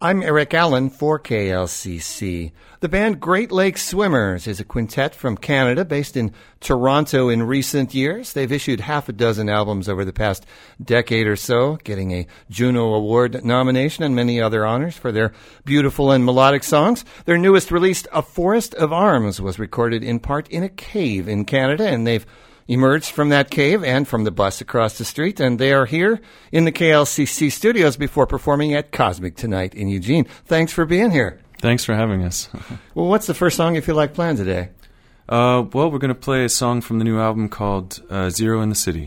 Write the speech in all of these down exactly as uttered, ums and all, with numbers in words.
I'm Eric Allen for K L C C. The band Great Lakes Swimmers is a quintet from Canada based in Toronto in recent years. They've issued half a dozen albums over the past decade or so, getting a Juno Award nomination and many other honors for their beautiful and melodic songs. Their newest release, A Forest of Arms, was recorded in part in a cave in Canada, and they've emerged from that cave and from the bus across the street, and they are here in the K L C C studios before performing at Cosmic tonight in Eugene. Thanks for being here. Thanks for having us. Well, what's the first song you feel like playing today? Uh, well, we're going to play a song from the new album called uh, Zero in the City.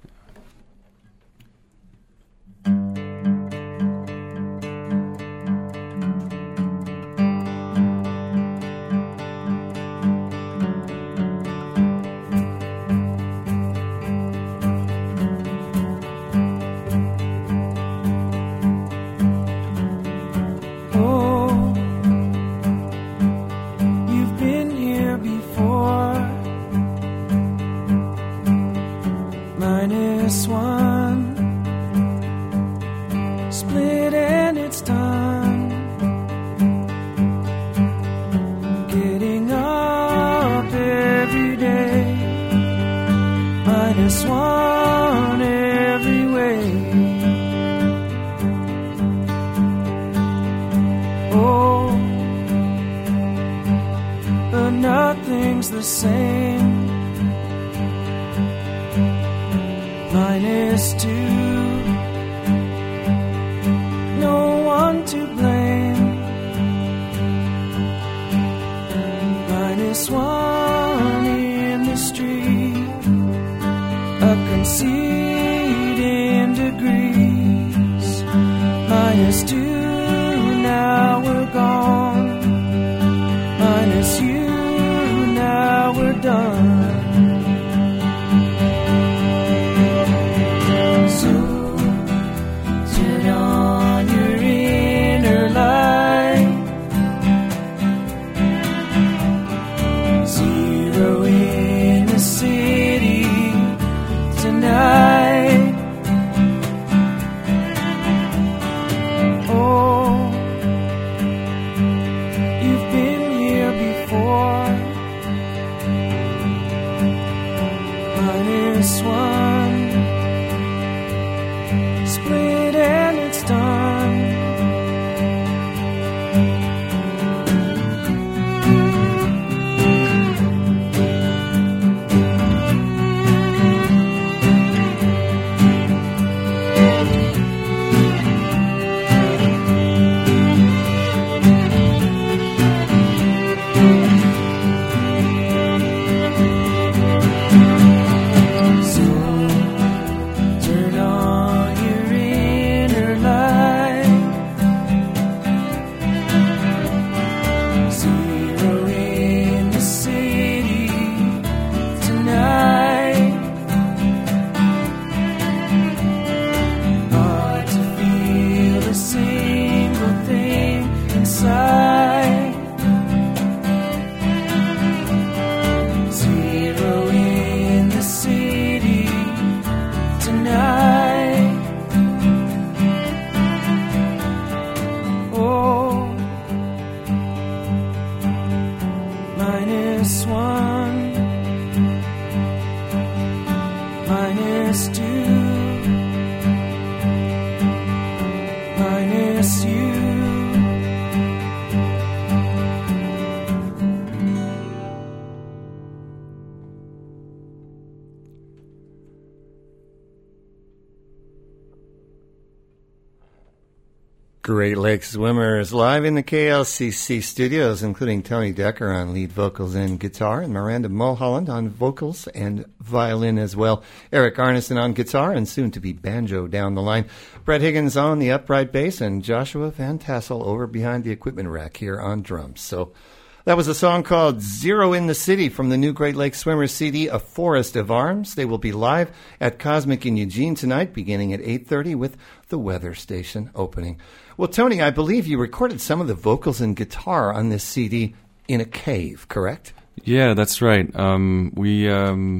Great Lakes Swimmers live in the K L C C studios, including Tony Decker on lead vocals and guitar, and Miranda Mulholland on vocals and violin as well. Eric Arneson on guitar and soon to be banjo down the line. Brett Higgins on the upright bass, and Joshua Van Tassel over behind the equipment rack here on drums. So that was a song called Zero in the City from the new Great Lakes Swimmers C D, A Forest of Arms. They will be live at Cosmic in Eugene tonight, beginning at eight thirty with the weather station opening. Well, Tony, I believe you recorded some of the vocals and guitar on this C D in a cave, correct? Yeah, that's right. Um, we um,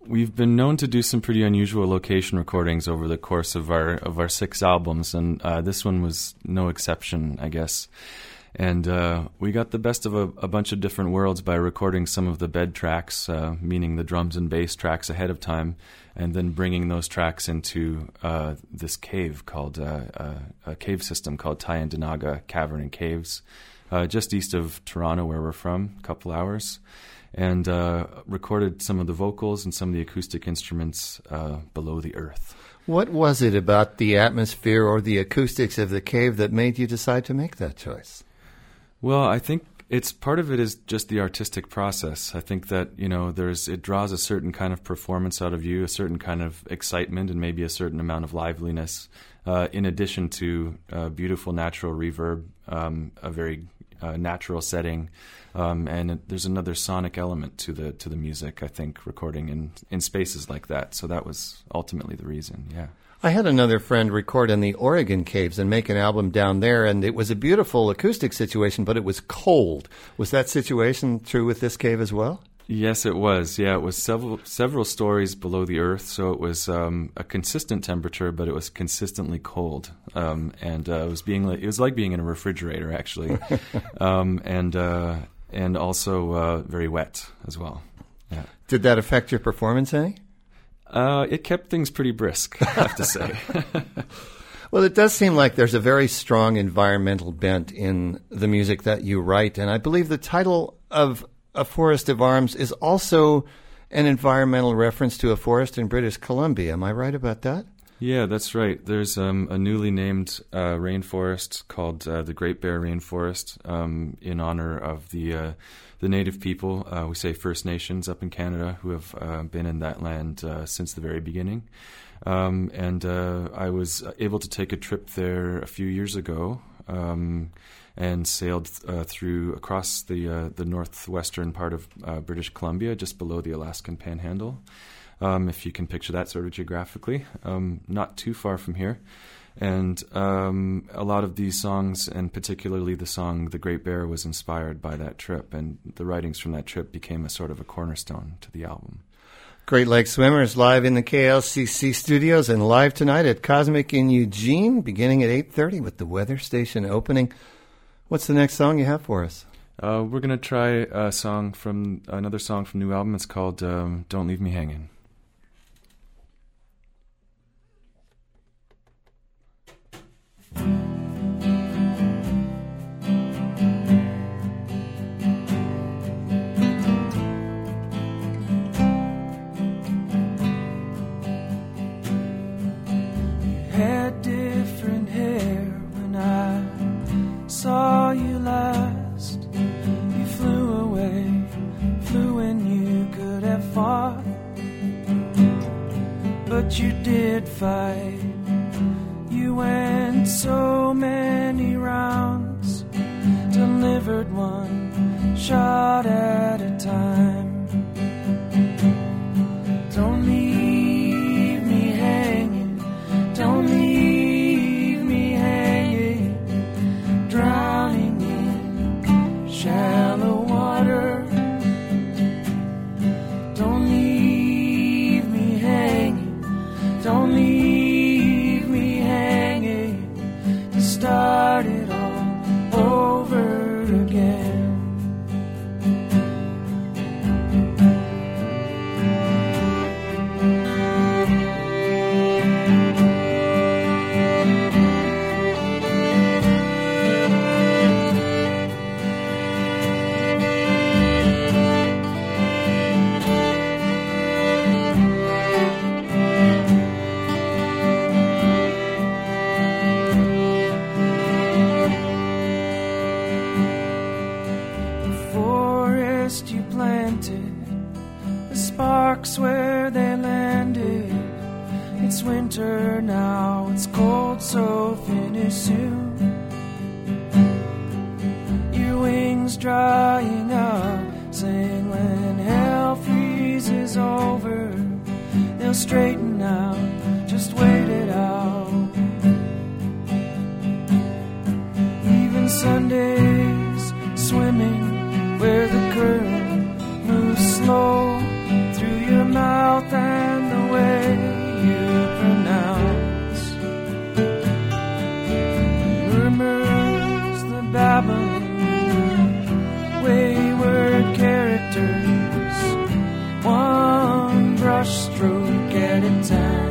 we've been known to do some pretty unusual location recordings over the course of our of our six albums, and uh, this one was no exception, I guess. And uh, we got the best of a, a bunch of different worlds by recording some of the bed tracks, uh, meaning the drums and bass tracks ahead of time, and then bringing those tracks into uh, this cave called, uh, uh, a cave system called Tyendinaga Cavern and Caves, uh, just east of Toronto, where we're from, a couple hours, and uh, recorded some of the vocals and some of the acoustic instruments uh, below the earth. What was it about the atmosphere or the acoustics of the cave that made you decide to make that choice? Well, I think it's part of it is just the artistic process. I think that, you know, there's it draws a certain kind of performance out of you, a certain kind of excitement, and maybe a certain amount of liveliness, uh, in addition to uh, beautiful natural reverb, um, a very uh, natural setting, um, and there's another sonic element to the to the music. I think recording in in spaces like that. So that was ultimately the reason. Yeah. I had another friend record in the Oregon caves and make an album down there, and it was a beautiful acoustic situation, but it was cold. Was that situation true with this cave as well? Yes, it was. Yeah, it was several several stories below the earth, so it was um, a consistent temperature, but it was consistently cold, um, and uh, it was being like, it was like being in a refrigerator, actually, um, and uh, and also uh, very wet as well. Yeah. Did that affect your performance any? Uh, it kept things pretty brisk, I have to say. Well, it does seem like there's a very strong environmental bent in the music that you write, and I believe the title of A Forest of Arms is also an environmental reference to a forest in British Columbia. Am I right about that? Yeah, that's right. There's um, a newly named uh, rainforest called uh, the Great Bear Rainforest um, in honor of the uh, the native people, uh, we say First Nations up in Canada, who have uh, been in that land uh, since the very beginning. Um, and uh, I was able to take a trip there a few years ago um, and sailed uh, through across the uh, the northwestern part of uh, British Columbia, just below the Alaskan Panhandle. Um, if you can picture that sort of geographically, um, not too far from here. And um, a lot of these songs, and particularly the song The Great Bear, was inspired by that trip, and the writings from that trip became a sort of a cornerstone to the album. Great Lake Swimmers live in the K L C C studios and live tonight at Cosmic in Eugene, beginning at eight thirty with the weather station opening. What's the next song you have for us? Uh, we're going to try a song from another song from the new album. It's called um, Don't Leave Me Hanging. Saw you last. You flew away, flew when you could have fought, but you did fight. You went so many rounds, delivered one shot at a time. Don't leave me hanging, don't leave me hanging, drowning in shallow water. Don't leave me hanging, don't leave me hanging, to start it all over again. Where they landed, it's winter now, it's cold, so finish soon. Your wings drying up, saying when hell freezes over, they'll straighten out, just wait it out. Even Sundays, swimming where the current moves slow through through your mouth and the way you pronounce. Murmurs the babbling, wayward characters, one brush stroke at a time.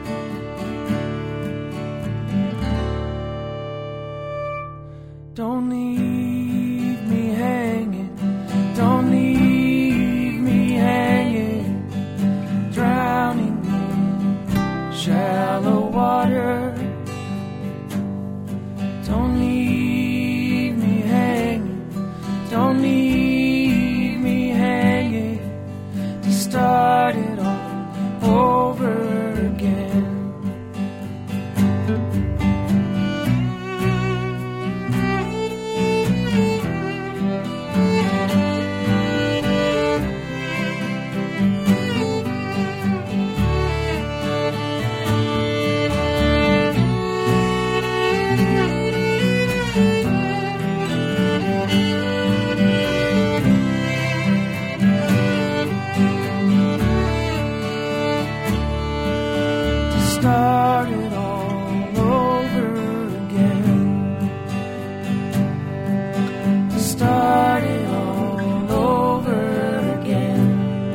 Don't leave me hanging, don't leave me hanging, drowning in shallow water. Don't leave me hanging, don't leave me hanging, to start it all over again. Start it all over again. To start it all over again.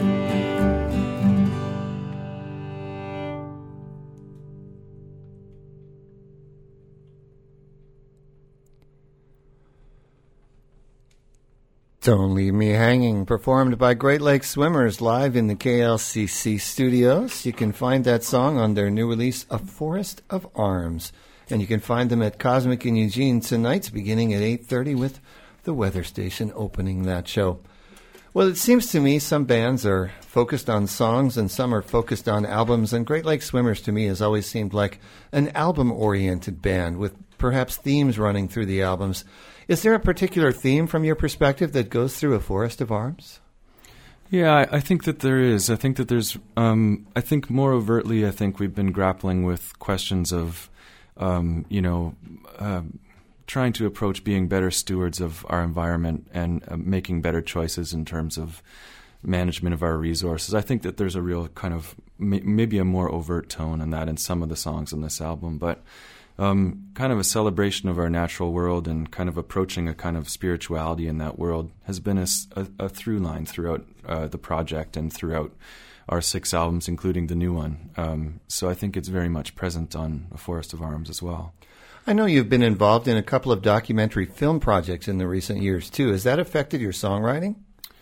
Don't Leave Me Hanging, performed by Great Lakes Swimmers live in the K L C C studios. You can find that song on their new release, A Forest of Arms. And you can find them at Cosmic in Eugene tonight, beginning at eight thirty, with the weather station opening that show. Well, it seems to me some bands are focused on songs and some are focused on albums, and Great Lakes Swimmers to me has always seemed like an album-oriented band with perhaps themes running through the albums. Is there a particular theme from your perspective that goes through A Forest of Arms? Yeah, I, I think that there is. I think that there's, um, I think more overtly, I think we've been grappling with questions of, um, you know, uh, trying to approach being better stewards of our environment and uh, making better choices in terms of management of our resources. I think that there's a real kind of, may, maybe a more overt tone in that in some of the songs on this album, but Um, kind of a celebration of our natural world and kind of approaching a kind of spirituality in that world has been a, a, a through line throughout uh, the project and throughout our six albums, including the new one. Um, so I think it's very much present on A Forest of Arms as well. I know you've been involved in a couple of documentary film projects in the recent years, too. Has that affected your songwriting?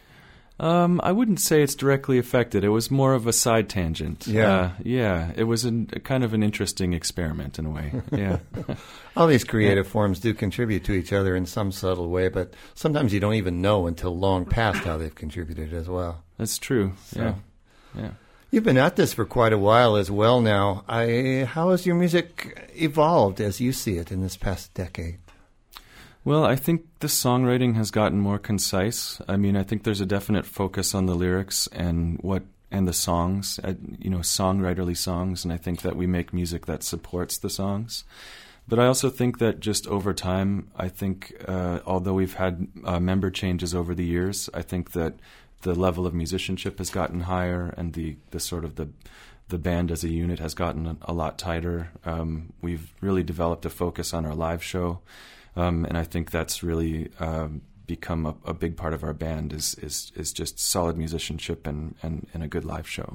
Um, I wouldn't say it's directly affected. It was more of a side tangent. Yeah. Uh, yeah. It was an, a kind of an interesting experiment in a way. Yeah. All these creative yeah. forms do contribute to each other in some subtle way, but sometimes you don't even know until long past how they've contributed as well. That's true. So, yeah. Yeah. You've been at this for quite a while as well now. I, how has your music evolved as you see it in this past decade? Well, I think the songwriting has gotten more concise. I mean, I think there's a definite focus on the lyrics and what and the songs, uh, you know, songwriterly songs, and I think that we make music that supports the songs. But I also think that just over time, I think uh, although we've had uh, member changes over the years, I think that the level of musicianship has gotten higher, and the, the sort of the the band as a unit has gotten a, a lot tighter. Um, we've really developed a focus on our live show. Um, and I think that's really um, become a, a big part of our band is is, is just solid musicianship and, and, and a good live show.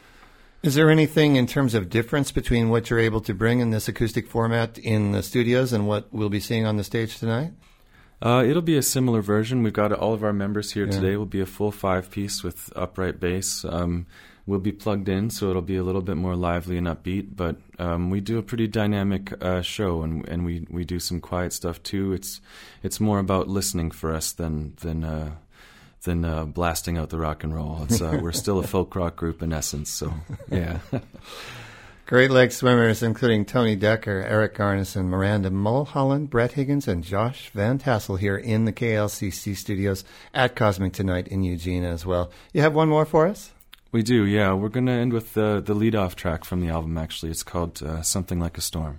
Is there anything in terms of difference between what you're able to bring in this acoustic format in the studios and what we'll be seeing on the stage tonight? Uh, it'll be a similar version. We've got all of our members here yeah. today. Will be a full five-piece with upright bass. Um, we'll be plugged in, so it'll be a little bit more lively and upbeat. But um, we do a pretty dynamic uh, show, and and we, we do some quiet stuff too. It's it's more about listening for us than than uh, than uh, blasting out the rock and roll. It's uh, we're still a folk rock group in essence. So yeah. Great Lakes Swimmers, including Tony Decker, Eric Garnison, Miranda Mulholland, Brett Higgins, and Josh Van Tassel here in the K L C C studios at Cosmic tonight in Eugene as well. You have one more for us? We do, yeah. We're going to end with the, the lead-off track from the album, actually. It's called uh, Something Like a Storm.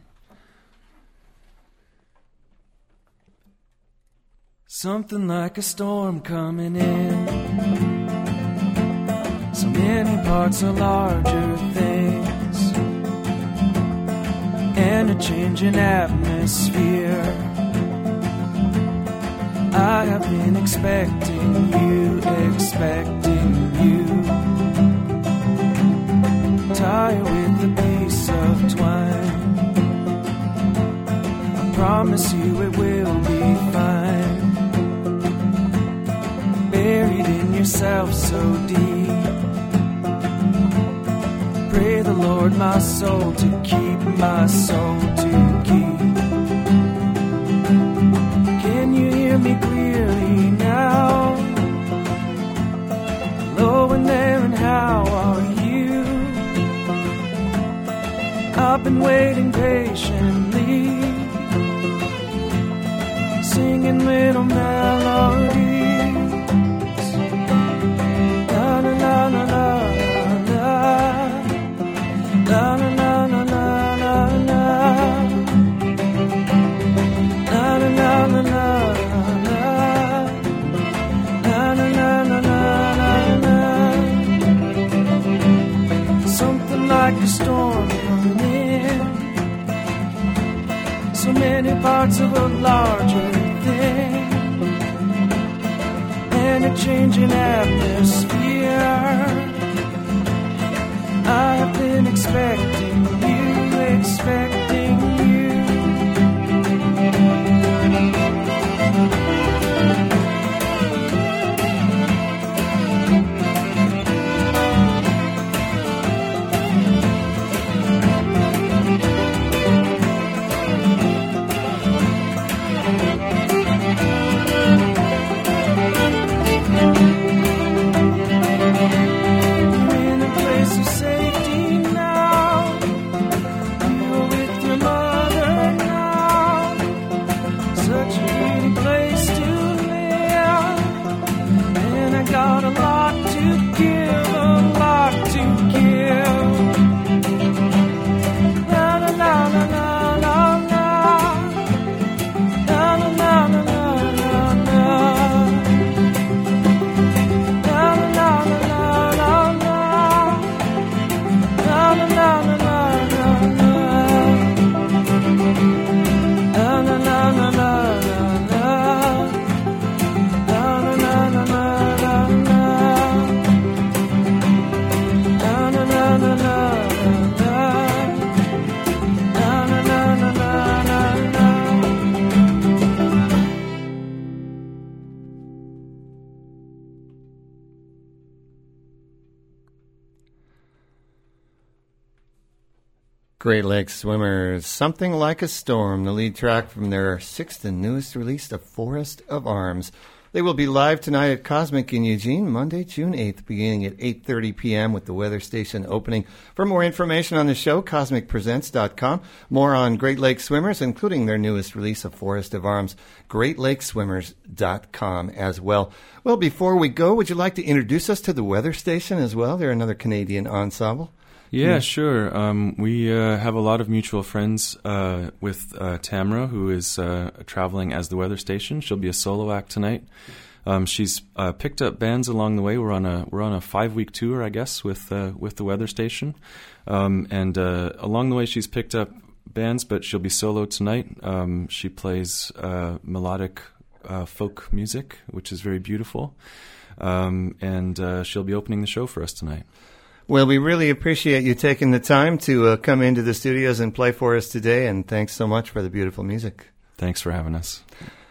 Something like a storm coming in. Some Many parts of larger things, and a changing atmosphere. I have been expecting you, expecting you. Tie it with a piece of twine. I promise you it will be fine. Buried in yourself so deep. Pray the Lord my soul to keep, my soul to keep. Can you hear me clearly now? Hello and there, and how are you? I've been waiting patiently, singing little melodies. La la la la la la, la la la la la la, la la la la la. Like a storm coming in, so many parts of a larger thing, and a changing atmosphere. I have been expecting you, expecting you. Great Lakes Swimmers, Something Like a Storm, the lead track from their sixth and newest release, A Forest of Arms. They will be live tonight at Cosmic in Eugene, Monday, June eighth, beginning at eight thirty p.m. with the weather station opening. For more information on the show, cosmic presents dot com. More on Great Lakes Swimmers, including their newest release, A Forest of Arms, great lakes swimmers dot com as well. Well, before we go, would you like to introduce us to the weather station as well? They're another Canadian ensemble. Yeah, sure. Um, we uh, have a lot of mutual friends uh, with uh, Tamara, who is uh, traveling as the weather station. She'll be a solo act tonight. Um, she's uh, picked up bands along the way. We're on a we're on a five week tour, I guess, with uh, with the weather station. Um, and uh, along the way, she's picked up bands, but she'll be solo tonight. Um, she plays uh, melodic uh, folk music, which is very beautiful. Um, and uh, she'll be opening the show for us tonight. Well, we really appreciate you taking the time to uh, come into the studios and play for us today, and thanks so much for the beautiful music. Thanks for having us.